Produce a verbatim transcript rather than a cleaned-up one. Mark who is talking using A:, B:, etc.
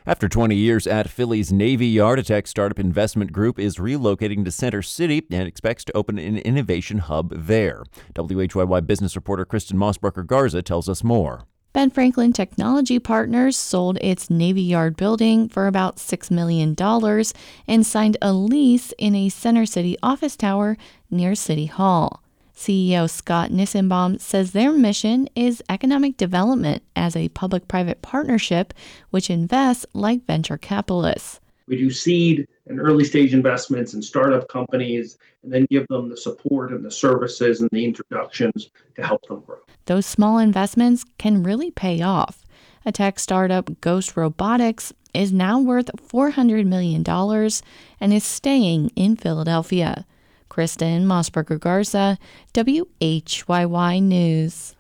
A: After twenty years at Philly's Navy Yard, a tech startup investment group is relocating to Center City and expects to open an innovation hub there. W H Y Y business reporter Kristen Mossbrucker Garza tells us more.
B: Ben Franklin Technology Partners sold its Navy Yard building for about six million dollars and signed a lease in a Center City office tower near City Hall. C E O Scott Nissenbaum says their mission is economic development as a public-private partnership which invests like venture capitalists.
C: We do seed and early stage investments in startup companies and then give them the support and the services and the introductions to help them grow.
B: Those small investments can really pay off. A tech startup, Ghost Robotics, is now worth four hundred million dollars and is staying in Philadelphia. Kristen Mossberger Garza, W H Y Y News.